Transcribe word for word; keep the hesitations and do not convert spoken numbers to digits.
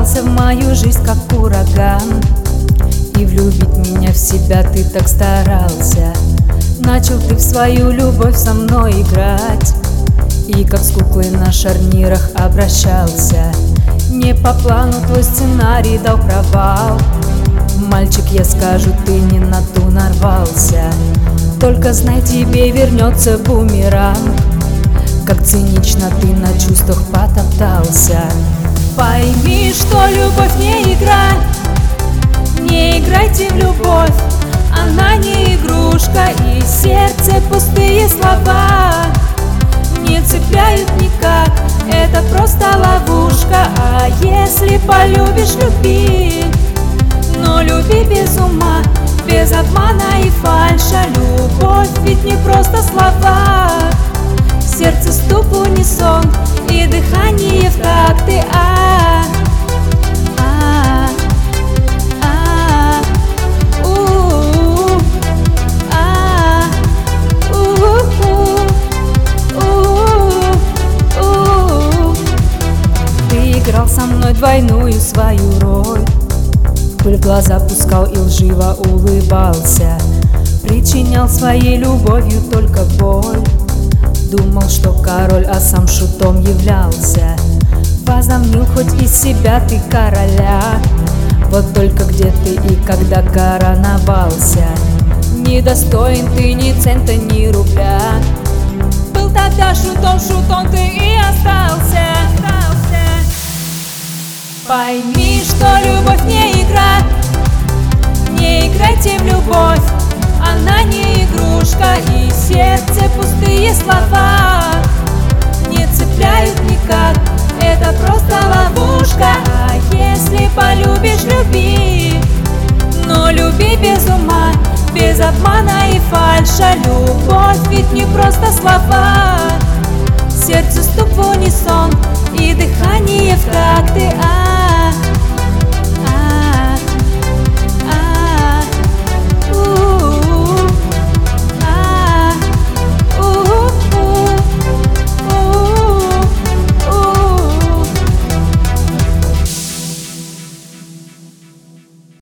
ворвался в мою жизнь, как ураган, и влюбить меня в себя ты так старался. Начал ты в свою любовь со мной играть, и как с куклой на шарнирах обращался. Не по плану твой сценарий дал провал. Мальчик, я скажу, ты не на ту нарвался. Только знай, тебе вернется бумеранг. Как цинично ты на чувствах потоптался. Пойми, что любовь не игра. Не играйте в любовь, она не игрушка, и в сердце пустые слова не цепляют никак, это просто ловушка. А если полюбишь, люби, но люби без ума, без обмана и фальша. Любовь ведь не просто слова, сердце стук в унисон и дыхание в такты. А, а, а, у, а, у, у, у. Ты играл со мной двойную свою роль, пыль в глаза пускал и лживо улыбался, причинял своей любовью только боль. Думал, что король, а сам шутом являлся. Возомнил хоть из себя ты короля, вот только где ты и когда короновался? Недостоин ты ни цента, ни рубля. Был тогда шутом, шутом ты и остался. Пойми, что любовь не игра. Не играйте в любовь, она не игрушка, и в сердце пустые слова не цепляют никак, это просто ловушка. А если полюбишь, люби, но люби без ума, без обмана и фальша. Любовь ведь не просто слова, сердце стук в унисон и дыхание в такты.